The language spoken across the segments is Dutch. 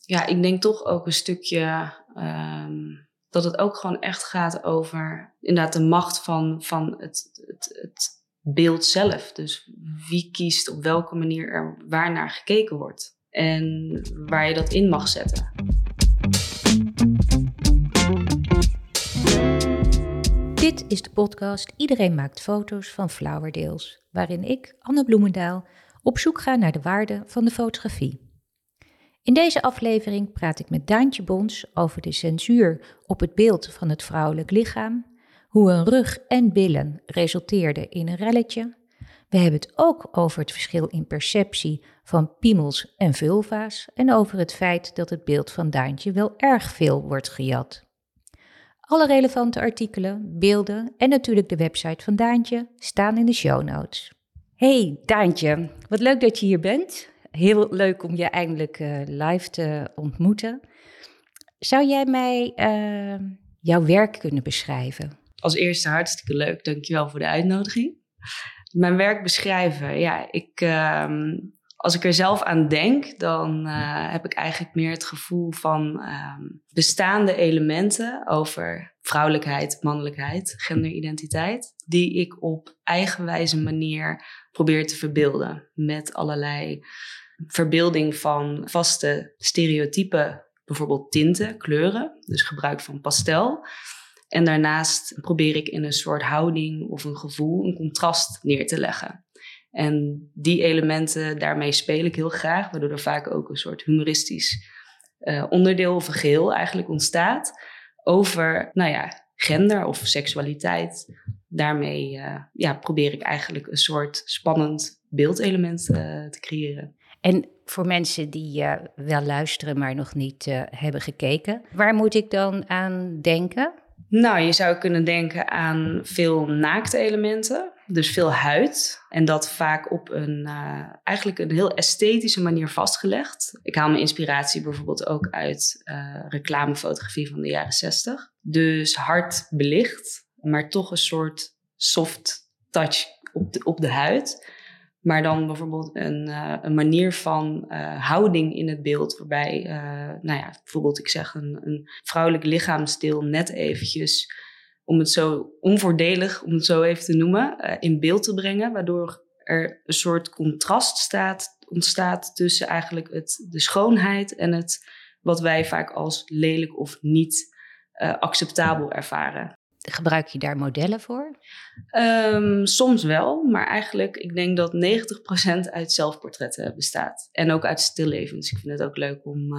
Ja, ik denk toch ook een stukje dat het ook gewoon echt gaat over inderdaad de macht van het beeld zelf. Dus wie kiest op welke manier er waar naar gekeken wordt. En waar je dat in mag zetten. Dit is de podcast Iedereen maakt foto's van Flowerdales, waarin ik, Anne Bloemendaal, op zoek ga naar de waarde van de fotografie. In deze aflevering praat ik met Daantje Bons over de censuur op het beeld van het vrouwelijk lichaam, hoe een rug en billen resulteerden in een relletje. We hebben het ook over het verschil in perceptie van piemels en vulva's en over het feit dat het beeld van Daantje wel erg veel wordt gejat. Alle relevante artikelen, beelden en natuurlijk de website van Daantje staan in de show notes. Hey Daantje, wat leuk dat je hier bent. Heel leuk om je eindelijk live te ontmoeten. Zou jij mij jouw werk kunnen beschrijven? Als eerste hartstikke leuk, dankjewel voor de uitnodiging. Mijn werk beschrijven, ja, als ik er zelf aan denk, dan heb ik eigenlijk meer het gevoel van bestaande elementen over vrouwelijkheid, mannelijkheid, genderidentiteit, die ik op eigenwijze manier probeer te verbeelden. Met allerlei verbeelding van vaste stereotypen, bijvoorbeeld tinten, kleuren, dus gebruik van pastel. En daarnaast probeer ik in een soort houding of een gevoel een contrast neer te leggen. En die elementen, daarmee speel ik heel graag, waardoor er vaak ook een soort humoristisch onderdeel of een geheel eigenlijk ontstaat over, gender of seksualiteit. Daarmee probeer ik eigenlijk een soort spannend beeldelement te creëren. En voor mensen die wel luisteren, maar nog niet hebben gekeken, waar moet ik dan aan denken? Nou, je zou kunnen denken aan veel naakte elementen, dus veel huid. En dat vaak op eigenlijk een heel esthetische manier vastgelegd. Ik haal mijn inspiratie bijvoorbeeld ook uit reclamefotografie van de jaren 60. Dus hard belicht, maar toch een soort soft touch op de huid. Maar dan bijvoorbeeld een manier van houding in het beeld. Waarbij, bijvoorbeeld ik zeg een vrouwelijk lichaamsdeel net eventjes, om het zo onvoordelig, om het zo even te noemen, in beeld te brengen. Waardoor er een soort contrast ontstaat tussen eigenlijk de schoonheid en het wat wij vaak als lelijk of niet acceptabel ervaren. Gebruik je daar modellen voor? Soms wel, maar eigenlijk ik denk dat 90% uit zelfportretten bestaat. En ook uit stillevens. Ik vind het ook leuk om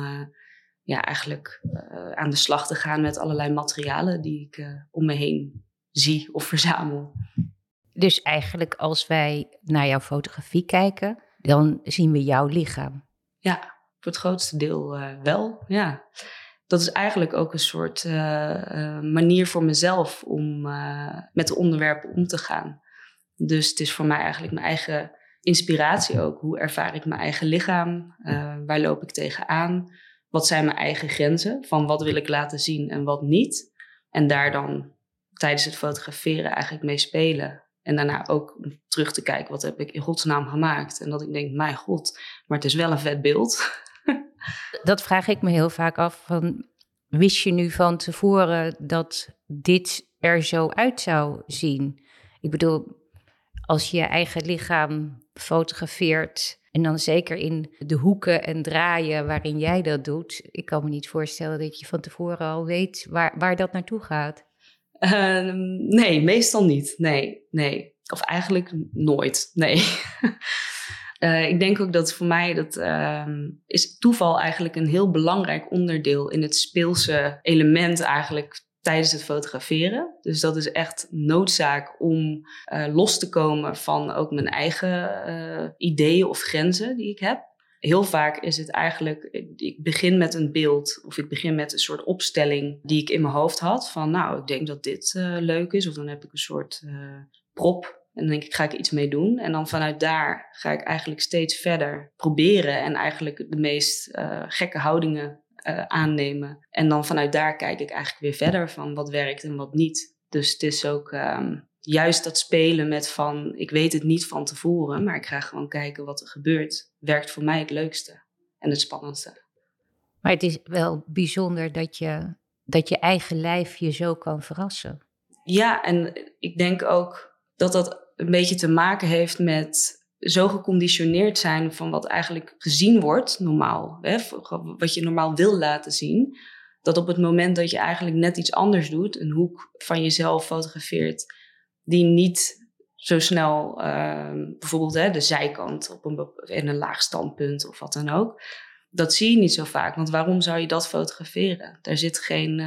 aan de slag te gaan met allerlei materialen die ik om me heen zie of verzamel. Dus eigenlijk als wij naar jouw fotografie kijken, dan zien we jouw lichaam. Ja, voor het grootste deel wel, ja. Dat is eigenlijk ook een soort manier voor mezelf om met de onderwerpen om te gaan. Dus het is voor mij eigenlijk mijn eigen inspiratie ook. Hoe ervaar ik mijn eigen lichaam? Waar loop ik tegenaan? Wat zijn mijn eigen grenzen? Van wat wil ik laten zien en wat niet? En daar dan tijdens het fotograferen eigenlijk mee spelen. En daarna ook terug te kijken, wat heb ik in godsnaam gemaakt? En dat ik denk, mijn god, maar het is wel een vet beeld. Dat vraag ik me heel vaak af. Wist je nu van tevoren dat dit er zo uit zou zien? Ik bedoel, als je je eigen lichaam fotografeert en dan zeker in de hoeken en draaien waarin jij dat doet. Ik kan me niet voorstellen dat je van tevoren al weet waar dat naartoe gaat. Nee, meestal niet. Nee. Of eigenlijk nooit, nee. Ik denk ook dat voor mij is toeval eigenlijk een heel belangrijk onderdeel in het speelse element eigenlijk tijdens het fotograferen. Dus dat is echt noodzaak om los te komen van ook mijn eigen ideeën of grenzen die ik heb. Heel vaak is het eigenlijk, ik begin met een beeld of ik begin met een soort opstelling die ik in mijn hoofd had. Van nou, ik denk dat dit leuk is. Of dan heb ik een soort prop. En dan denk ik, ga ik iets mee doen? En dan vanuit daar ga ik eigenlijk steeds verder proberen en eigenlijk de meest gekke houdingen aannemen. En dan vanuit daar kijk ik eigenlijk weer verder van wat werkt en wat niet. Dus het is ook juist dat spelen met van, ik weet het niet van tevoren, maar ik ga gewoon kijken wat er gebeurt. Werkt voor mij het leukste en het spannendste. Maar het is wel bijzonder dat je eigen lijf je zo kan verrassen. Ja, en ik denk ook dat dat een beetje te maken heeft met zo geconditioneerd zijn van wat eigenlijk gezien wordt normaal. Hè? Wat je normaal wil laten zien. Dat op het moment dat je eigenlijk net iets anders doet, een hoek van jezelf fotografeert, die niet zo snel, bijvoorbeeld de zijkant in een laag standpunt of wat dan ook. Dat zie je niet zo vaak, want waarom zou je dat fotograferen? Daar zit geen...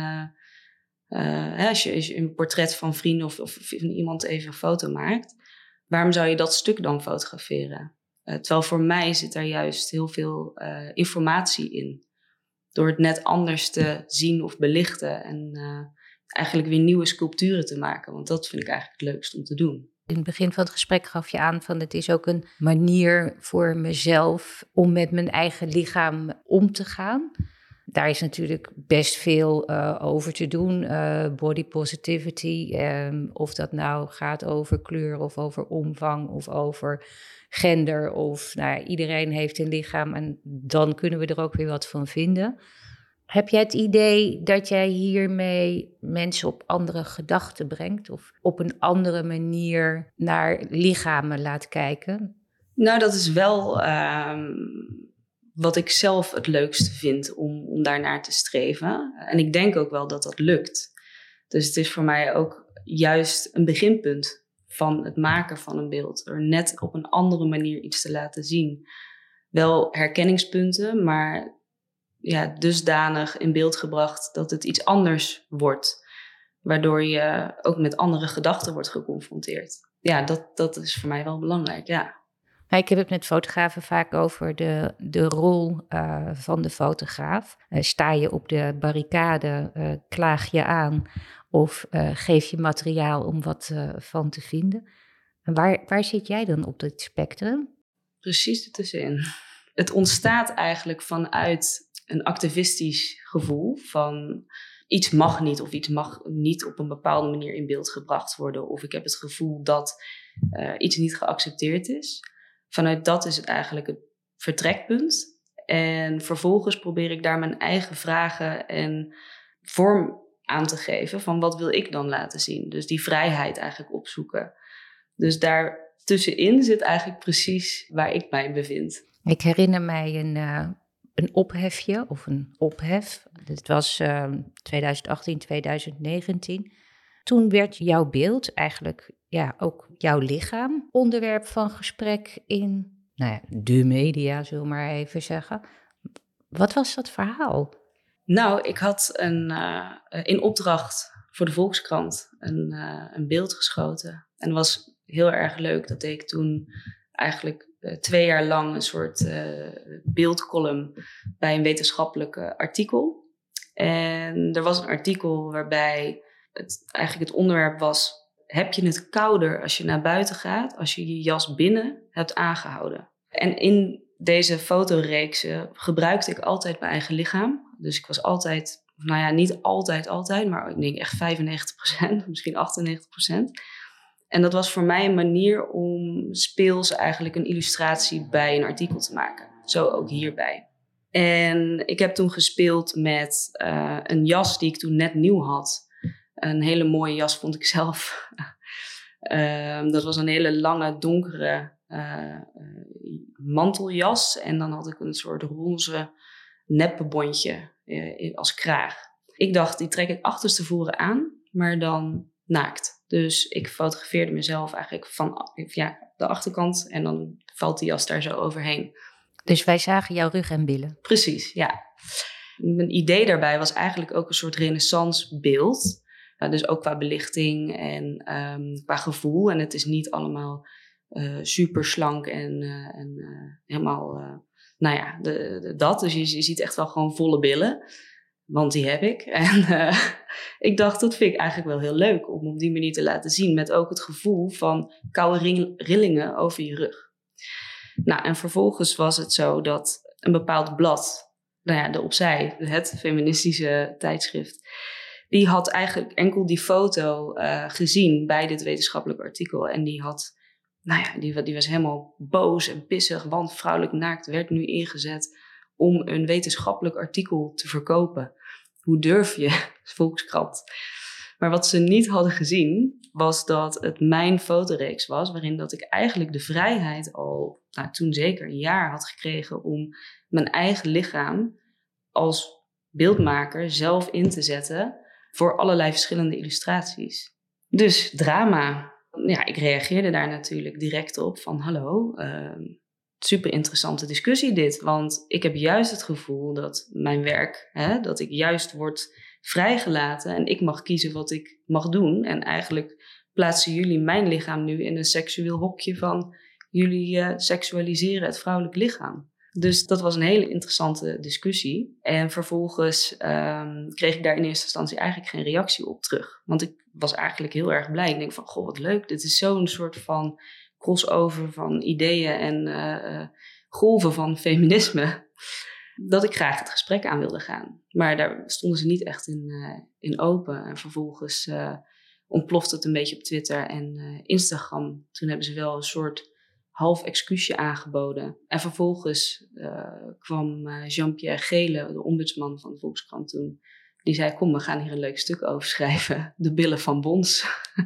als je een portret van vrienden of iemand even een foto maakt, waarom zou je dat stuk dan fotograferen? Terwijl voor mij zit daar juist heel veel informatie in. Door het net anders te zien of belichten en eigenlijk weer nieuwe sculpturen te maken. Want dat vind ik eigenlijk het leukst om te doen. In het begin van het gesprek gaf je aan van het is ook een manier voor mezelf om met mijn eigen lichaam om te gaan. Daar is natuurlijk best veel over te doen. Body positivity, of dat nou gaat over kleur of over omvang of over gender. Of iedereen heeft een lichaam en dan kunnen we er ook weer wat van vinden. Heb jij het idee dat jij hiermee mensen op andere gedachten brengt? Of op een andere manier naar lichamen laat kijken? Nou, dat is wel wat ik zelf het leukste vind om daarnaar te streven. En ik denk ook wel dat dat lukt. Dus het is voor mij ook juist een beginpunt van het maken van een beeld. Door net op een andere manier iets te laten zien. Wel herkenningspunten, maar dusdanig in beeld gebracht dat het iets anders wordt. Waardoor je ook met andere gedachten wordt geconfronteerd. Ja, dat is voor mij wel belangrijk, ja. Ik heb het met fotografen vaak over de rol van de fotograaf. Sta je op de barricade, klaag je aan of geef je materiaal om wat van te vinden. En waar zit jij dan op dit spectrum? Precies ertussenin. Het ontstaat eigenlijk vanuit een activistisch gevoel van iets mag niet of iets mag niet op een bepaalde manier in beeld gebracht worden. Of ik heb het gevoel dat iets niet geaccepteerd is. Vanuit dat is het eigenlijk het vertrekpunt. En vervolgens probeer ik daar mijn eigen vragen en vorm aan te geven van wat wil ik dan laten zien. Dus die vrijheid eigenlijk opzoeken. Dus daar tussenin zit eigenlijk precies waar ik mij bevind. Ik herinner mij een ophefje of een ophef. Het was 2018, 2019. Toen werd jouw beeld eigenlijk, ook jouw lichaam, onderwerp van gesprek in de media, zullen we maar even zeggen. Wat was dat verhaal? Nou, ik had in opdracht voor de Volkskrant een beeld geschoten. En het was heel erg leuk. Dat deed ik toen eigenlijk 2 jaar lang een soort beeldcolumn bij een wetenschappelijk artikel. En er was een artikel waarbij eigenlijk het onderwerp was: heb je het kouder als je naar buiten gaat, als je je jas binnen hebt aangehouden? En in deze fotoreeksen gebruikte ik altijd mijn eigen lichaam. Dus ik was altijd, niet altijd, maar ik denk echt 95%, misschien 98%. En dat was voor mij een manier om speels eigenlijk een illustratie bij een artikel te maken. Zo ook hierbij. En ik heb toen gespeeld met een jas die ik toen net nieuw had. Een hele mooie jas vond ik zelf. Dat was een hele lange, donkere manteljas. En dan had ik een soort roze neppenbondje als kraag. Ik dacht, die trek ik achterstevoren aan, maar dan naakt. Dus ik fotografeerde mezelf eigenlijk van de achterkant. En dan valt die jas daar zo overheen. Dus wij zagen jouw rug en billen? Precies, ja. Mijn idee daarbij was eigenlijk ook een soort renaissance beeld. Dus ook qua belichting en qua gevoel. En het is niet allemaal super slank en helemaal, dat. Dus je ziet echt wel gewoon volle billen. Want die heb ik. En ik dacht, dat vind ik eigenlijk wel heel leuk om op die manier te laten zien. Met ook het gevoel van koude rillingen over je rug. Nou, en vervolgens was het zo dat een bepaald blad, de Opzij, het feministische tijdschrift, die had eigenlijk enkel die foto gezien bij dit wetenschappelijk artikel. En die had, die was helemaal boos en pissig, want vrouwelijk naakt werd nu ingezet om een wetenschappelijk artikel te verkopen. Hoe durf je, Volkskrant? Maar wat ze niet hadden gezien, was dat het mijn fotoreeks was, waarin dat ik eigenlijk de vrijheid al, toen zeker een jaar had gekregen om mijn eigen lichaam als beeldmaker zelf in te zetten voor allerlei verschillende illustraties. Dus drama. Ja, ik reageerde daar natuurlijk direct op van hallo, super interessante discussie dit. Want ik heb juist het gevoel dat mijn werk, dat ik juist word vrijgelaten en ik mag kiezen wat ik mag doen. En eigenlijk plaatsen jullie mijn lichaam nu in een seksueel hokje van jullie seksualiseren het vrouwelijk lichaam. Dus dat was een hele interessante discussie. En vervolgens kreeg ik daar in eerste instantie eigenlijk geen reactie op terug. Want ik was eigenlijk heel erg blij. Ik denk van, goh, wat leuk. Dit is zo'n soort van crossover van ideeën en golven van feminisme, dat ik graag het gesprek aan wilde gaan. Maar daar stonden ze niet echt in open. En vervolgens ontplofte het een beetje op Twitter en Instagram. Toen hebben ze wel een soort half excuusje aangeboden. En vervolgens kwam Jean-Pierre Gele, de ombudsman van de Volkskrant toen. Die zei, kom, we gaan hier een leuk stuk over schrijven. De billen van Bons.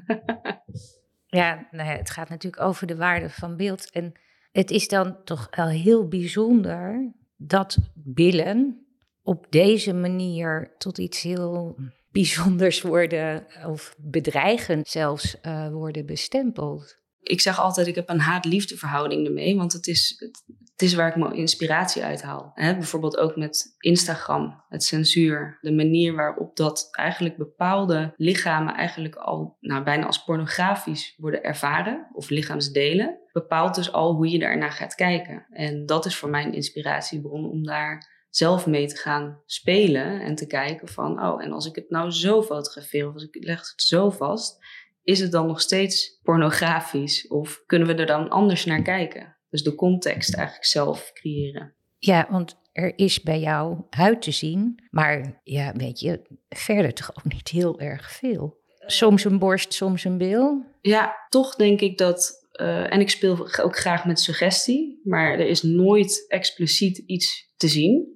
Ja, het gaat natuurlijk over de waarde van beeld. En het is dan toch wel heel bijzonder dat billen op deze manier tot iets heel bijzonders worden, of bedreigend zelfs worden bestempeld. Ik zeg altijd, ik heb een haat-liefde verhouding ermee, want het is waar ik mijn inspiratie uit haal. Bijvoorbeeld ook met Instagram, het censuur, de manier waarop dat eigenlijk bepaalde lichamen eigenlijk al bijna als pornografisch worden ervaren, of lichaamsdelen, bepaalt dus al hoe je daarnaar gaat kijken. En dat is voor mij een inspiratiebron om daar zelf mee te gaan spelen en te kijken van, en als ik het nou zo fotografeer, of als ik leg het zo vast, is het dan nog steeds pornografisch? Of kunnen we er dan anders naar kijken? Dus de context eigenlijk zelf creëren. Ja, want er is bij jou huid te zien, maar ja, weet je, verder toch ook niet heel erg veel. Soms een borst, soms een bil. Ja, toch denk ik dat, en ik speel ook graag met suggestie, maar er is nooit expliciet iets te zien.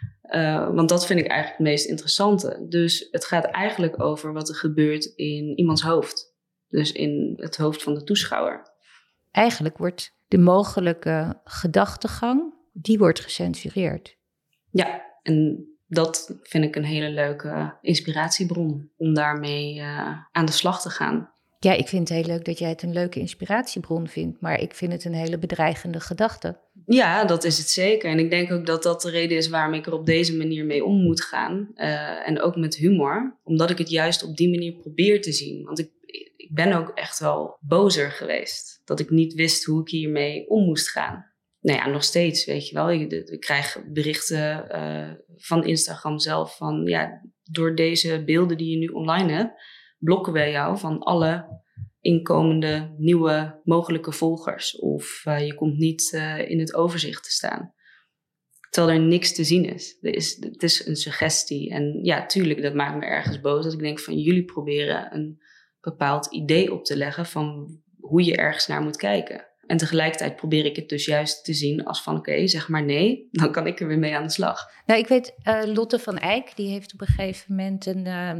Want dat vind ik eigenlijk het meest interessante. Dus het gaat eigenlijk over wat er gebeurt in iemands hoofd. Dus in het hoofd van de toeschouwer. Eigenlijk wordt de mogelijke gedachtegang, die wordt gecensureerd. Ja, en dat vind ik een hele leuke inspiratiebron om daarmee aan de slag te gaan. Ja, ik vind het heel leuk dat jij het een leuke inspiratiebron vindt, maar ik vind het een hele bedreigende gedachte. Ja, dat is het zeker. En ik denk ook dat dat de reden is waarom ik er op deze manier mee om moet gaan. En ook met humor, omdat ik het juist op die manier probeer te zien. Want ik ben ook echt wel bozer geweest. Dat ik niet wist hoe ik hiermee om moest gaan. Nou ja, nog steeds, weet je wel. Ik krijg berichten van Instagram zelf van, ja, door deze beelden die je nu online hebt, blokken wij jou van alle inkomende nieuwe mogelijke volgers. Of je komt niet in het overzicht te staan. Terwijl er niks te zien is. Het is een suggestie. En ja, tuurlijk, dat maakt me ergens boos. Dat ik denk van, jullie proberen een bepaald idee op te leggen van hoe je ergens naar moet kijken. En tegelijkertijd probeer ik het dus juist te zien als van oké, zeg maar nee, dan kan ik er weer mee aan de slag. Nou, ik weet, Lotte van Eyck, die heeft op een gegeven moment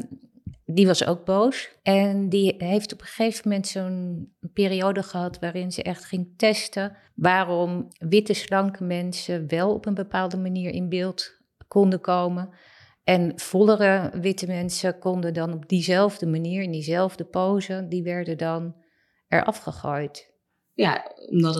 die was ook boos. En die heeft op een gegeven moment zo'n periode gehad waarin ze echt ging testen waarom witte, slanke mensen wel op een bepaalde manier in beeld konden komen. En vollere witte mensen konden dan op diezelfde manier, in diezelfde pose, die werden dan eraf gegooid. Ja, omdat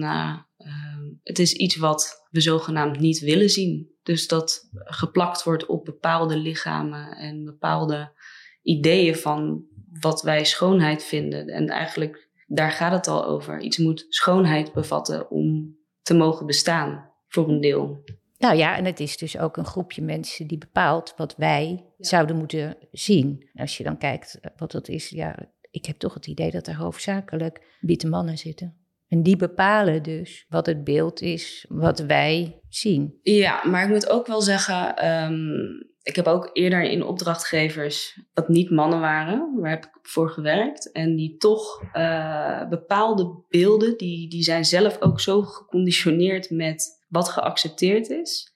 het is iets wat we zogenaamd niet willen zien. Dus dat geplakt wordt op bepaalde lichamen en bepaalde ideeën van wat wij schoonheid vinden. En eigenlijk, daar gaat het al over. Iets moet schoonheid bevatten om te mogen bestaan, voor een deel. Nou ja, en het is dus ook een groepje mensen die bepaalt wat wij zouden moeten zien. Als je dan kijkt wat dat is, ja, ik heb toch het idee dat er hoofdzakelijk witte mannen zitten. En die bepalen dus wat het beeld is, wat wij zien. Ja, maar ik moet ook wel zeggen, ik heb ook eerder in opdrachtgevers wat niet mannen waren, waar heb ik voor gewerkt. En die toch bepaalde beelden, die zijn zelf ook zo geconditioneerd met wat geaccepteerd is.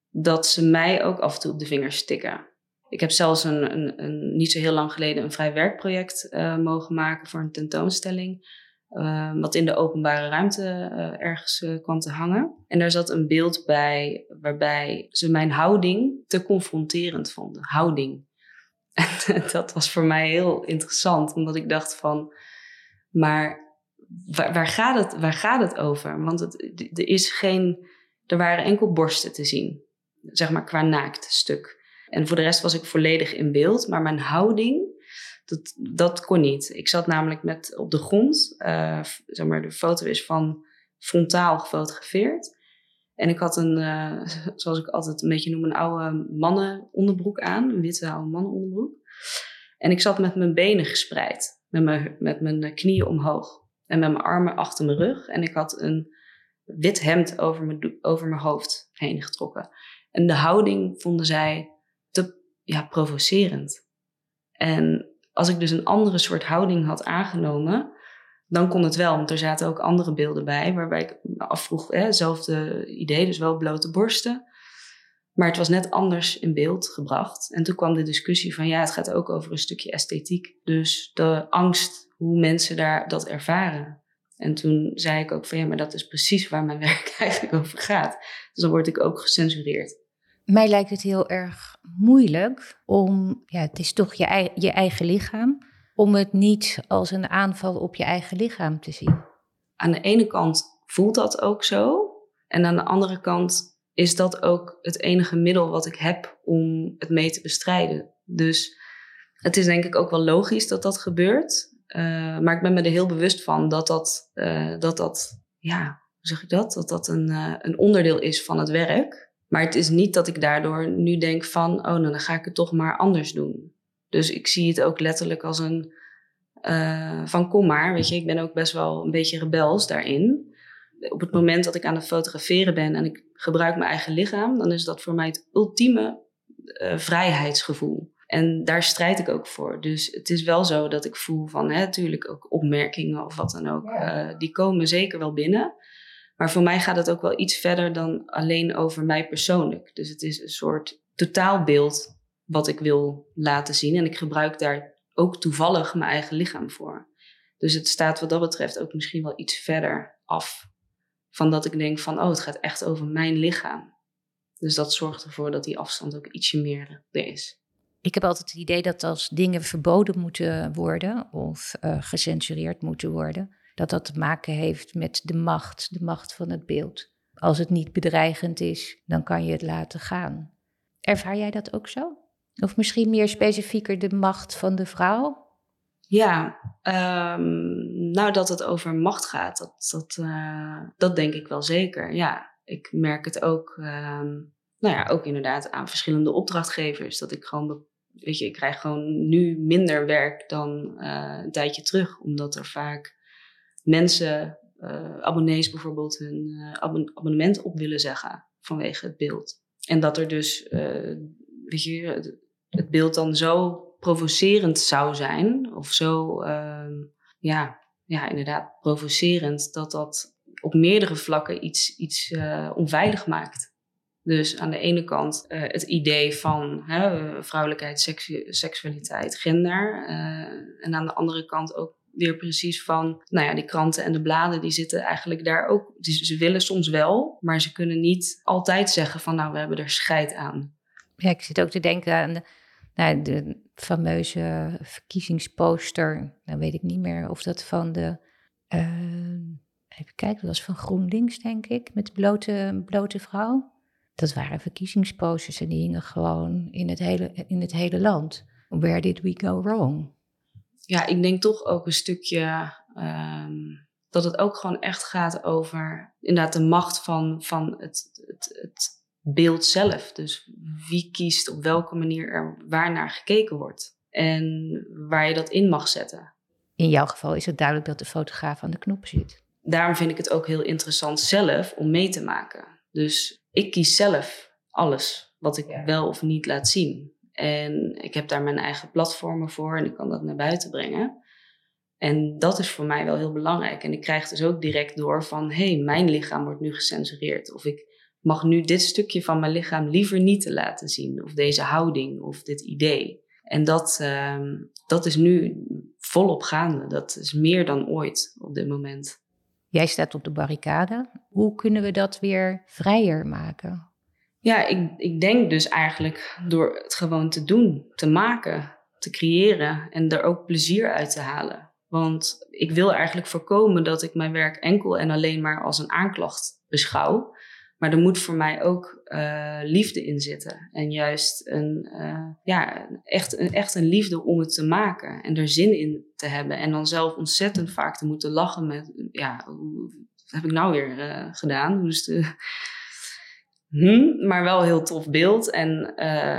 dat ze mij ook af en toe op de vingers tikken. Ik heb zelfs niet zo heel lang geleden een vrij werkproject mogen maken voor een tentoonstelling. Wat in de openbare ruimte ergens kwam te hangen. En daar zat een beeld bij waarbij ze mijn houding te confronterend vonden. Houding. En dat was voor mij heel interessant, omdat ik dacht van, maar waar gaat het over? Want er waren enkel borsten te zien, zeg maar qua naakt stuk. En voor de rest was ik volledig in beeld, maar mijn houding, dat kon niet. Ik zat namelijk op de grond, zeg maar, de foto is van frontaal gefotografeerd. En ik had zoals ik altijd een beetje noem, een oude mannenonderbroek aan. Een witte oude mannenonderbroek. En ik zat met mijn benen gespreid. Met mijn knieën omhoog. En met mijn armen achter mijn rug. En ik had een wit hemd over mijn hoofd heen getrokken. En de houding vonden zij te provocerend. En als ik dus een andere soort houding had aangenomen, dan kon het wel. Want er zaten ook andere beelden bij waarbij ik me afvroeg, hetzelfde idee, dus wel blote borsten. Maar het was net anders in beeld gebracht. En toen kwam de discussie van, het gaat ook over een stukje esthetiek. Dus de angst, hoe mensen dat ervaren. En toen zei ik ook van, maar dat is precies waar mijn werk eigenlijk over gaat. Dus dan word ik ook gecensureerd. Mij lijkt het heel erg moeilijk om, het is toch je eigen lichaam, om het niet als een aanval op je eigen lichaam te zien. Aan de ene kant voelt dat ook zo. En aan de andere kant is dat ook het enige middel wat ik heb om het mee te bestrijden. Dus het is denk ik ook wel logisch dat gebeurt. Maar ik ben me er heel bewust van dat een onderdeel is van het werk. Maar het is niet dat ik daardoor nu denk van, dan ga ik het toch maar anders doen. Dus ik zie het ook letterlijk als een van kom maar, weet je, ik ben ook best wel een beetje rebels daarin. Op het moment dat ik aan het fotograferen ben en ik gebruik mijn eigen lichaam, dan is dat voor mij het ultieme vrijheidsgevoel. En daar strijd ik ook voor. Dus het is wel zo dat ik voel van, natuurlijk ook opmerkingen of wat dan ook, die komen zeker wel binnen. Maar voor mij gaat het ook wel iets verder dan alleen over mij persoonlijk. Dus het is een soort totaalbeeld wat ik wil laten zien. En ik gebruik daar ook toevallig mijn eigen lichaam voor. Dus het staat wat dat betreft ook misschien wel iets verder af. Van dat ik denk van, het gaat echt over mijn lichaam. Dus dat zorgt ervoor dat die afstand ook ietsje meer er is. Ik heb altijd het idee dat als dingen verboden moeten worden of gecensureerd moeten worden, dat te maken heeft met de macht van het beeld. Als het niet bedreigend is, dan kan je het laten gaan. Ervaar jij dat ook zo? Of misschien meer specifieker de macht van de vrouw? Ja, dat het over macht gaat, dat denk ik wel zeker. Ja, ik merk het ook, ook inderdaad aan verschillende opdrachtgevers. Dat ik gewoon, ik krijg gewoon nu minder werk dan een tijdje terug. Omdat er vaak mensen, abonnees bijvoorbeeld, hun abonnement op willen zeggen vanwege het beeld. En dat er dus, het beeld dan zo provocerend zou zijn, of zo, inderdaad provocerend, dat op meerdere vlakken iets onveilig maakt. Dus aan de ene kant het idee van vrouwelijkheid, seksualiteit, gender. En aan de andere kant ook weer precies van, die kranten en de bladen, die zitten eigenlijk daar ook. Ze willen soms wel, maar ze kunnen niet altijd zeggen van, we hebben er scheid aan. Ja, ik zit ook te denken aan de fameuze verkiezingsposter. Nou weet ik niet meer of dat van de, even kijken, dat was van GroenLinks, denk ik, met de blote vrouw. Dat waren verkiezingsposters en die hingen gewoon in het hele land. Where did we go wrong? Ja, ik denk toch ook een stukje dat het ook gewoon echt gaat over inderdaad de macht van het beeld zelf. Dus wie kiest op welke manier er waar naar gekeken wordt. En waar je dat in mag zetten. In jouw geval is het duidelijk dat de fotograaf aan de knop zit. Daarom vind ik het ook heel interessant zelf om mee te maken. Dus ik kies zelf alles wat ik wel of niet laat zien. En ik heb daar mijn eigen platformen voor en ik kan dat naar buiten brengen. En dat is voor mij wel heel belangrijk. En ik krijg dus ook direct door van, mijn lichaam wordt nu gecensureerd. Of ik mag nu dit stukje van mijn lichaam liever niet te laten zien. Of deze houding of dit idee. En dat is nu volop gaande. Dat is meer dan ooit op dit moment. Jij staat op de barricade. Hoe kunnen we dat weer vrijer maken? Ja, ik denk dus eigenlijk door het gewoon te doen, te maken, te creëren en er ook plezier uit te halen. Want ik wil eigenlijk voorkomen dat ik mijn werk enkel en alleen maar als een aanklacht beschouw. Maar er moet voor mij ook liefde in zitten. En juist echt een liefde om het te maken. En er zin in te hebben. En dan zelf ontzettend vaak te moeten lachen met... wat heb ik nou weer gedaan? Hoe is de... maar wel een heel tof beeld. En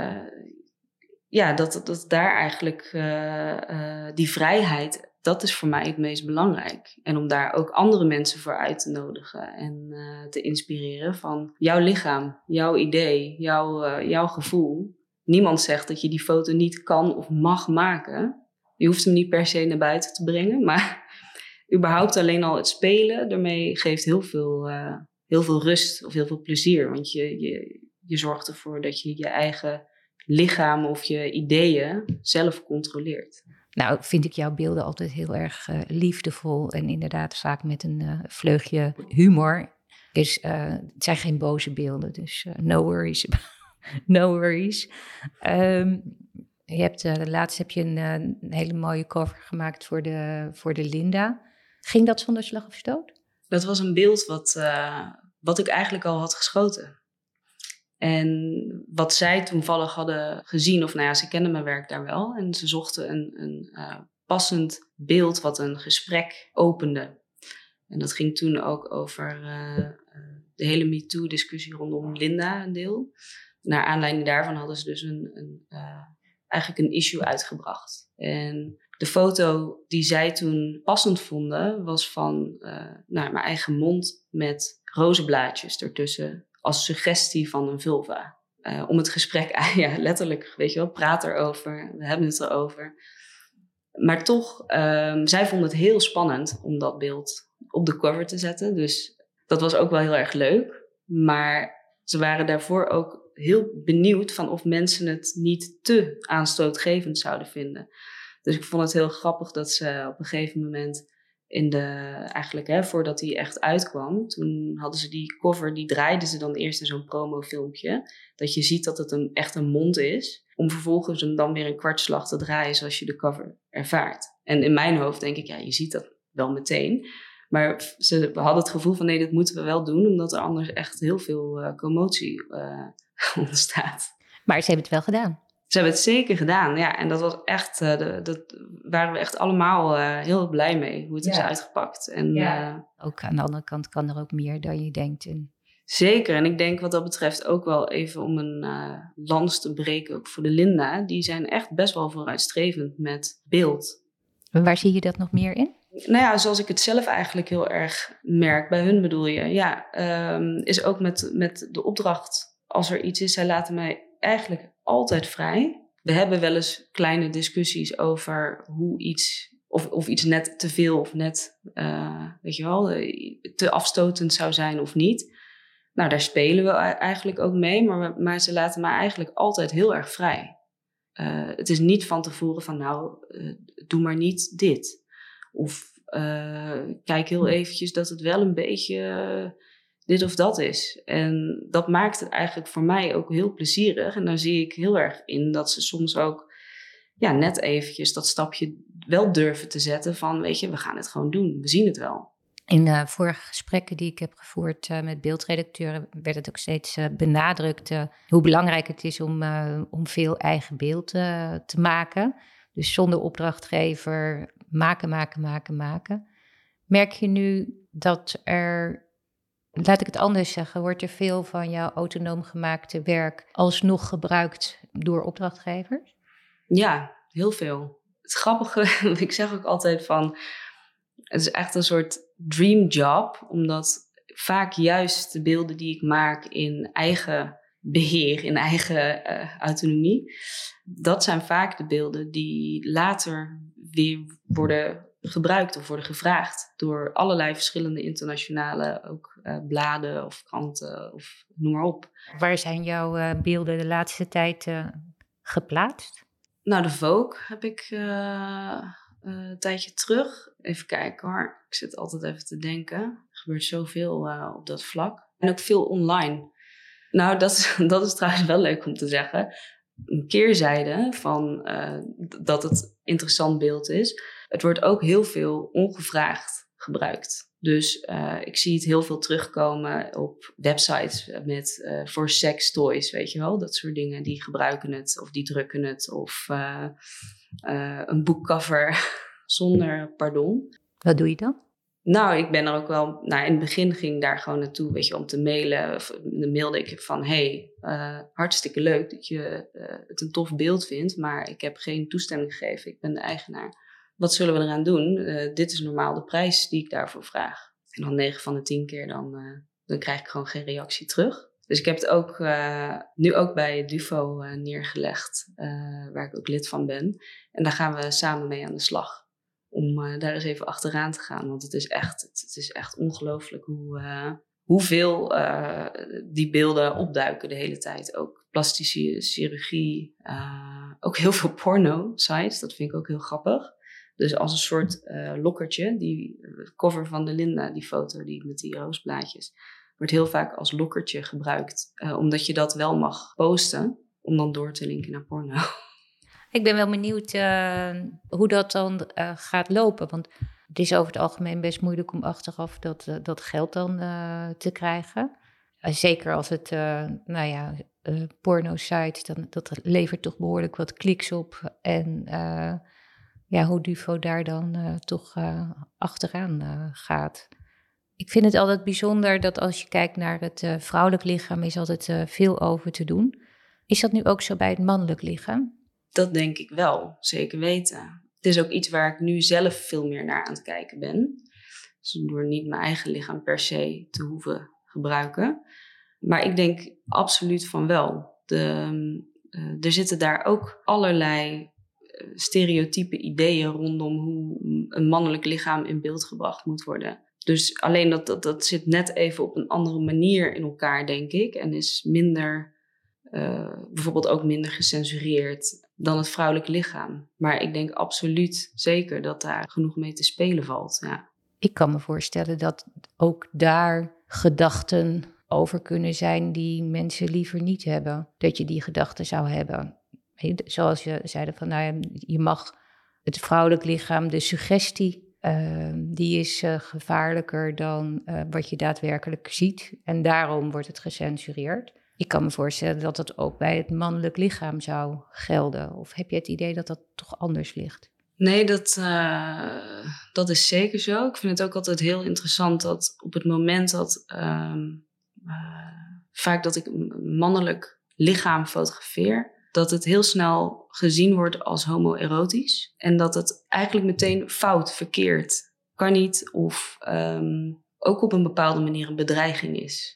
dat daar eigenlijk die vrijheid... Dat is voor mij het meest belangrijk. En om daar ook andere mensen voor uit te nodigen en te inspireren van jouw lichaam, jouw idee, jouw gevoel. Niemand zegt dat je die foto niet kan of mag maken. Je hoeft hem niet per se naar buiten te brengen, maar überhaupt alleen al het spelen, daarmee geeft heel veel rust of heel veel plezier. Want je zorgt ervoor dat je je eigen lichaam of je ideeën zelf controleert. Nou, vind ik jouw beelden altijd heel erg liefdevol en inderdaad vaak met een vleugje humor. Dus het zijn geen boze beelden, dus no worries. No worries. Laatst heb je een hele mooie cover gemaakt voor de Linda. Ging dat zonder slag of stoot? Dat was een beeld wat ik eigenlijk al had geschoten. En wat zij toevallig hadden gezien, of ze kenden mijn werk daar wel. En ze zochten een passend beeld wat een gesprek opende. En dat ging toen ook over de hele MeToo-discussie rondom Linda een deel. Naar aanleiding daarvan hadden ze dus eigenlijk een issue uitgebracht. En de foto die zij toen passend vonden was van mijn eigen mond met rozenblaadjes ertussen. Als suggestie van een vulva. Om het gesprek, letterlijk, weet je wel, praat erover. We hebben het erover. Maar toch, zij vonden het heel spannend om dat beeld op de cover te zetten. Dus dat was ook wel heel erg leuk. Maar ze waren daarvoor ook heel benieuwd van of mensen het niet te aanstootgevend zouden vinden. Dus ik vond het heel grappig dat ze op een gegeven moment... voordat hij echt uitkwam, toen hadden ze die cover, die draaiden ze dan eerst in zo'n promofilmpje. Dat je ziet dat het echt een mond is. Om vervolgens hem dan weer een kwartslag te draaien zoals je de cover ervaart. En in mijn hoofd denk ik, je ziet dat wel meteen. Maar we hadden het gevoel van nee, dat moeten we wel doen. Omdat er anders echt heel veel commotie ontstaat. Maar ze hebben het wel gedaan. Ze hebben het zeker gedaan, ja. En dat was echt, dat waren we echt allemaal heel blij mee, hoe het is uitgepakt. En, ook aan de andere kant kan er ook meer dan je denkt. Zeker, en ik denk wat dat betreft ook wel even om een lans te breken, ook voor de Linda. Die zijn echt best wel vooruitstrevend met beeld. En waar zie je dat nog meer in? Zoals ik het zelf eigenlijk heel erg merk, bij hun bedoel je. Is ook met de opdracht, als er iets is, zij laten mij eigenlijk altijd vrij. We hebben wel eens kleine discussies over hoe iets, of iets net te veel of net, te afstotend zou zijn of niet. Nou, daar spelen we eigenlijk ook mee, maar ze laten mij eigenlijk altijd heel erg vrij. Het is niet van tevoren van, doe maar niet dit. Of kijk heel eventjes dat het wel een beetje dit of dat is. En dat maakt het eigenlijk voor mij ook heel plezierig. En daar zie ik heel erg in dat ze soms ook net eventjes dat stapje wel durven te zetten van, weet je, we gaan het gewoon doen. We zien het wel. In vorige gesprekken die ik heb gevoerd met beeldredacteuren werd het ook steeds benadrukt hoe belangrijk het is om veel eigen beeld te maken. Dus zonder opdrachtgever maken. Merk je nu dat laat ik het anders zeggen, wordt er veel van jouw autonoom gemaakte werk alsnog gebruikt door opdrachtgevers? Ja, heel veel. Het grappige, ik zeg ook altijd van, het is echt een soort dream job, omdat vaak juist de beelden die ik maak in eigen beheer, in eigen autonomie, dat zijn vaak de beelden die later weer worden gebruikt of worden gevraagd door allerlei verschillende internationale ook bladen of kranten of noem maar op. Waar zijn jouw beelden de laatste tijd geplaatst? Nou, de Vogue heb ik een tijdje terug. Even kijken hoor. Ik zit altijd even te denken. Er gebeurt zoveel op dat vlak. En ook veel online. Nou, dat is trouwens wel leuk om te zeggen. Een keerzijde van dat het interessant beeld is. Het wordt ook heel veel ongevraagd gebruikt. Dus ik zie het heel veel terugkomen op websites met voor sextoys, weet je wel. Dat soort dingen, die gebruiken het of die drukken het. Of een boekcover zonder pardon. Wat doe je dan? Nou, ik ben er ook wel... Nou, in het begin ging ik daar gewoon naartoe, weet je, om te mailen. Dan mailde ik van, hartstikke leuk dat je het een tof beeld vindt, maar ik heb geen toestemming gegeven. Ik ben de eigenaar. Wat zullen we eraan doen? Dit is normaal de prijs die ik daarvoor vraag. En dan 9 van de 10 keer, dan krijg ik gewoon geen reactie terug. Dus ik heb het ook nu ook bij Dufo neergelegd, waar ik ook lid van ben. En daar gaan we samen mee aan de slag. Om daar eens even achteraan te gaan. Want het is echt ongelooflijk hoeveel die beelden opduiken de hele tijd. Ook plastische chirurgie. Ook heel veel porno-sites. Dat vind ik ook heel grappig. Dus als een soort lokkertje. Die cover van de Linda, die foto die met die roosblaadjes. Wordt heel vaak als lokkertje gebruikt. Omdat je dat wel mag posten. Om dan door te linken naar porno. Ik ben wel benieuwd hoe dat dan gaat lopen. Want het is over het algemeen best moeilijk om achteraf dat geld dan te krijgen. Zeker als het, porno-sites, dat levert toch behoorlijk wat kliks op. En hoe Dufo daar dan toch achteraan gaat. Ik vind het altijd bijzonder dat als je kijkt naar het vrouwelijk lichaam, is altijd veel over te doen. Is dat nu ook zo bij het mannelijk lichaam? Dat denk ik wel, zeker weten. Het is ook iets waar ik nu zelf veel meer naar aan het kijken ben. Dus door niet mijn eigen lichaam per se te hoeven gebruiken. Maar ik denk absoluut van wel. Er zitten daar ook allerlei stereotype ideeën rondom hoe een mannelijk lichaam in beeld gebracht moet worden. Dus alleen dat zit net even op een andere manier in elkaar, denk ik. En is minder, bijvoorbeeld ook minder gecensureerd dan het vrouwelijk lichaam. Maar ik denk absoluut zeker dat daar genoeg mee te spelen valt. Ja. Ik kan me voorstellen dat ook daar gedachten over kunnen zijn die mensen liever niet hebben. Dat je die gedachten zou hebben. Zoals je zeiden van, je mag het vrouwelijk lichaam, de suggestie, die is gevaarlijker dan wat je daadwerkelijk ziet. En daarom wordt het gecensureerd. Ik kan me voorstellen dat dat ook bij het mannelijk lichaam zou gelden. Of heb je het idee dat dat toch anders ligt? Nee, dat is zeker zo. Ik vind het ook altijd heel interessant dat op het moment dat vaak dat ik een mannelijk lichaam fotografeer, dat het heel snel gezien wordt als homoerotisch. En dat het eigenlijk meteen fout, verkeerd, kan niet of ook op een bepaalde manier een bedreiging is.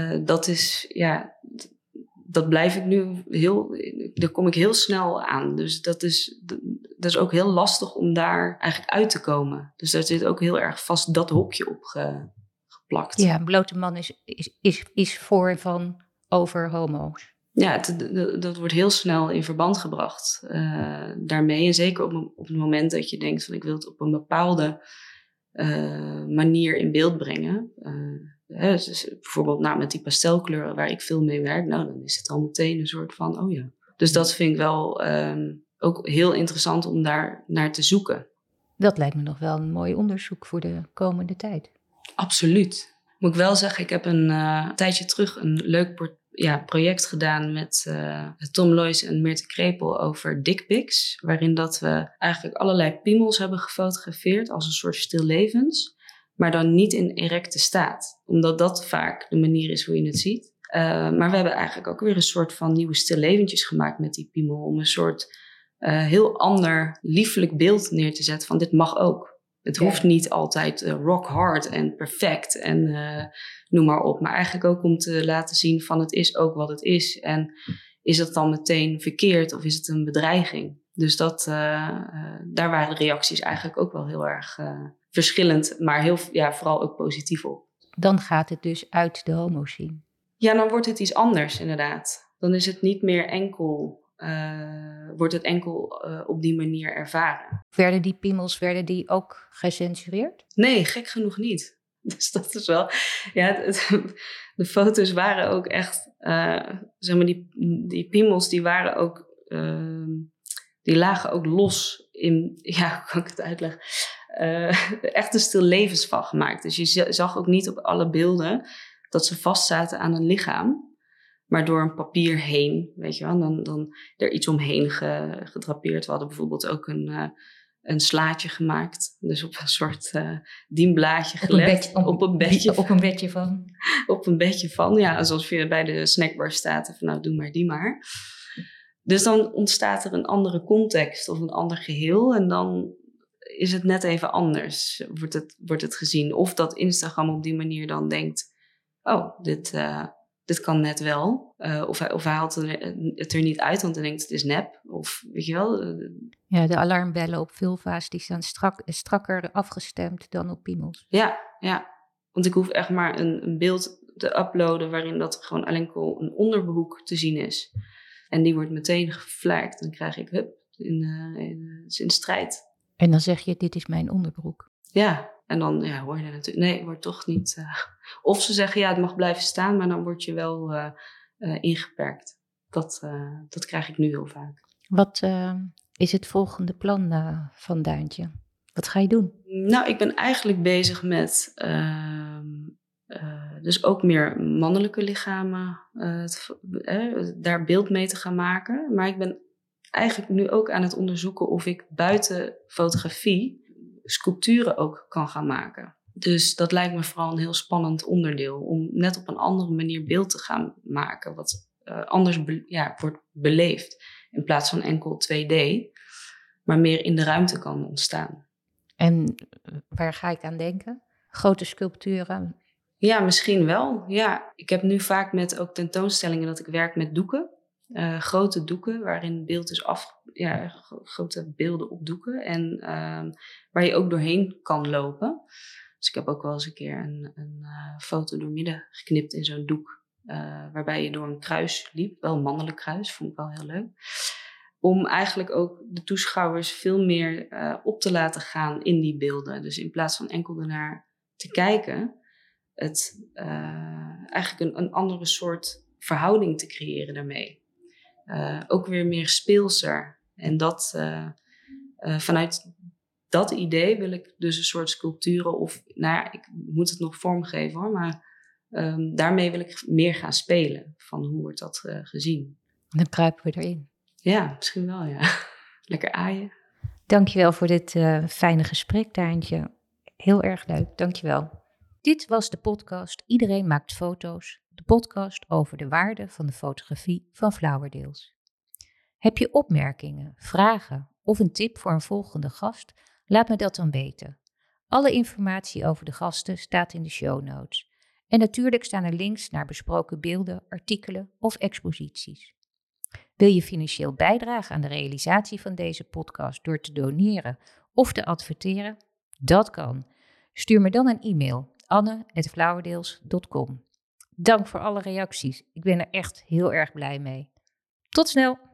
Dat blijf ik nu daar kom ik heel snel aan. Dus dat is ook heel lastig om daar eigenlijk uit te komen. Dus daar zit ook heel erg vast dat hokje op geplakt. Ja, blote man is voor van over homo's. Ja, dat wordt heel snel in verband gebracht daarmee. En zeker op het moment dat je denkt van ik wil het op een bepaalde manier in beeld brengen. Dus bijvoorbeeld met die pastelkleuren waar ik veel mee werk. Nou, dan is het al meteen een soort van, oh ja. Dus dat vind ik wel ook heel interessant om daar naar te zoeken. Dat lijkt me nog wel een mooi onderzoek voor de komende tijd. Absoluut. Moet ik wel zeggen, ik heb een tijdje terug een leuk project gedaan met Tom Loijs en Meerte Krepel over dickpics. Waarin dat we eigenlijk allerlei piemels hebben gefotografeerd als een soort stillevens. Maar dan niet in erecte staat. Omdat dat vaak de manier is hoe je het ziet. Maar we hebben eigenlijk ook weer een soort van nieuwe stilleventjes gemaakt met die piemel. Om een soort heel ander liefelijk beeld neer te zetten van dit mag ook. Het hoeft niet altijd rock hard en perfect en noem maar op. Maar eigenlijk ook om te laten zien van het is ook wat het is. En is het dan meteen verkeerd of is het een bedreiging? Dus daar waren de reacties eigenlijk ook wel heel erg verschillend, maar vooral ook positief op. Dan gaat het dus uit de homoscene. Ja, dan wordt het iets anders inderdaad. Dan is het niet meer enkel, wordt het enkel op die manier ervaren. Werden die piemels ook gecensureerd? Nee, gek genoeg niet. Dus dat is wel... Ja, de foto's waren ook echt... zeg maar, die piemels die waren ook... die lagen ook los in... Ja, hoe kan ik het uitleggen? Echt een stil levens van gemaakt. Dus je zag ook niet op alle beelden dat ze vastzaten aan een lichaam, maar door een papier heen, weet je wel, dan er iets omheen gedrapeerd. We hadden bijvoorbeeld ook een slaatje gemaakt, dus op een soort dienblaadje gelegd. Op een bedje van. Op een bedje van, ja, alsof je bij de snackbar staat. Van nou, doe maar die maar. Dus dan ontstaat er een andere context of een ander geheel en dan is het net even anders, wordt het gezien. Of dat Instagram op die manier dan denkt, oh, dit kan net wel. Of hij haalt het er niet uit, want hij denkt het is nep. Of weet je wel. Ja, de alarmbellen op vulva's die staan strakker afgestemd dan op piemels. Ja. Want ik hoef echt maar een beeld te uploaden waarin dat gewoon alleen een onderbroek te zien is. En die wordt meteen geflagd. Dan krijg ik in strijd. En dan zeg je, dit is mijn onderbroek. Ja, en dan hoor je natuurlijk, nee, het wordt toch niet... Of ze zeggen, ja, het mag blijven staan, maar dan word je wel ingeperkt. Dat krijg ik nu heel vaak. Wat is het volgende plan van Daantje? Wat ga je doen? Nou, ik ben eigenlijk bezig met dus ook meer mannelijke lichamen, daar beeld mee te gaan maken. Maar ik ben eigenlijk nu ook aan het onderzoeken of ik buiten fotografie sculpturen ook kan gaan maken. Dus dat lijkt me vooral een heel spannend onderdeel. Om net op een andere manier beeld te gaan maken. Wat anders wordt beleefd. In plaats van enkel 2D. Maar meer in de ruimte kan ontstaan. En waar ga ik aan denken? Grote sculpturen? Ja, misschien wel. Ja. Ik heb nu vaak met ook tentoonstellingen dat ik werk met doeken. Grote doeken waarin beeld is grote beelden op doeken. En waar je ook doorheen kan lopen. Dus ik heb ook wel eens een keer een foto doormidden geknipt in zo'n doek. Waarbij je door een kruis liep. Wel een mannelijk kruis, vond ik wel heel leuk. Om eigenlijk ook de toeschouwers veel meer op te laten gaan in die beelden. Dus in plaats van enkel ernaar te kijken, het eigenlijk een andere soort verhouding te creëren daarmee. Ook weer meer speelser. En dat vanuit dat idee wil ik dus een soort sculpturen of, ik moet het nog vormgeven hoor, maar daarmee wil ik meer gaan spelen. Van hoe wordt dat gezien? Dan kruipen we erin. Ja, misschien wel, ja. Lekker aaien. Dankjewel voor dit fijne gesprek, Daantje. Heel erg leuk, dankjewel. Dit was de podcast Iedereen maakt foto's. De podcast over de waarde van de fotografie van Flauwerdeels. Heb je opmerkingen, vragen of een tip voor een volgende gast? Laat me dat dan weten. Alle informatie over de gasten staat in de show notes. En natuurlijk staan er links naar besproken beelden, artikelen of exposities. Wil je financieel bijdragen aan de realisatie van deze podcast door te doneren of te adverteren? Dat kan. Stuur me dan een e-mail, anne@flauwerdeels.com. Dank voor alle reacties. Ik ben er echt heel erg blij mee. Tot snel!